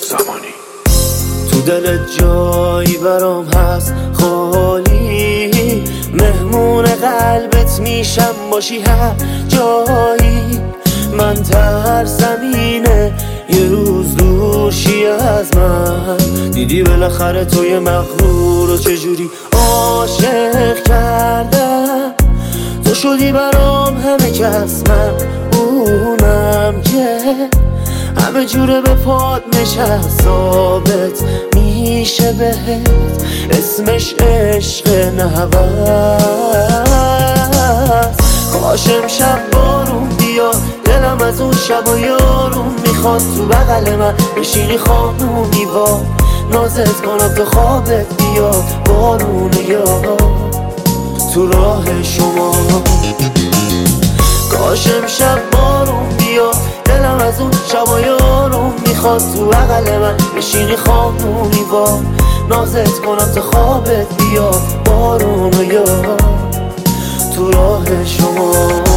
زمانی. تو دلت جایی برام هست خالی، مهمون قلبت میشم باشی هر جایی. من ترسم اینه یه روز دورشی از من. دیدی بالاخره توی مغرور و چجوری عاشق کردم. تو شدی برام همه کس، من اونم که همه جوره به پاد نشست. ثابت میشه بهت اسمش عشق نه هوس. کاش امشب بارون بیاد، دلم از اون شب و یارون میخواد تو بغل من بشینی خانومی با نازت کنم تا خوابت بیاد. بارون یاد تو راه شما. کاش امشب بارون بیاد، دلم از اون شب و یارون میخواد تو بغل من بشینی خانومی با نازت کنم تا خوابت بیاد. بارون یاد تو راه شما.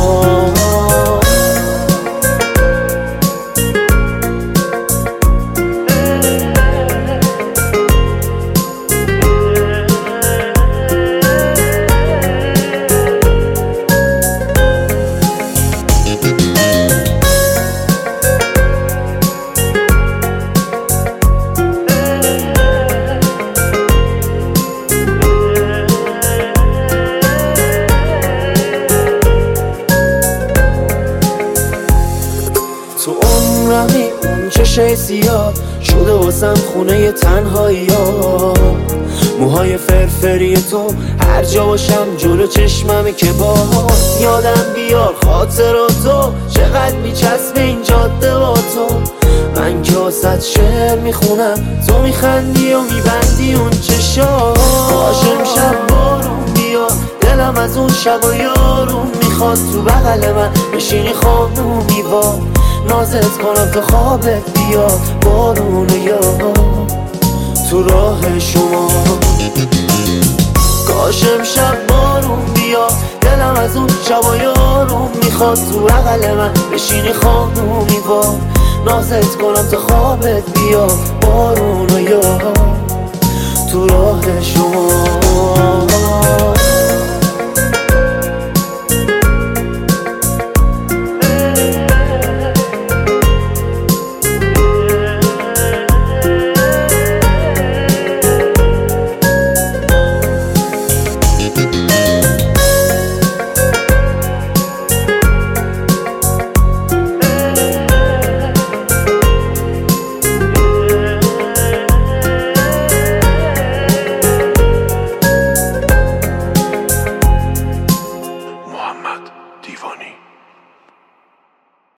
تو عمرمی اون چشای سیاه شده واسم خونه تنهایی ها. موهای فرفری تو هر جا باشم جلو چشممی که با یادم بیار خاطراتو چقدر میچسبه این جاده با تو. من که واسه شعر میخونم تو میخندی و میبندی اون چشا. کاش امشب بارون بیاد، دلم از اون شب و یارون میخواد تو بغل من بشینی خانومی با نازت کنم تا خوابت بیاد. بارون یاد تو راه شما. کاش امشب بارون بیاد، دلم از اون شب و یارون میخواد تو بغل من بشینی خانومی با نازت کنم تا خوابت بیاد. بارون یاد تو راه شما.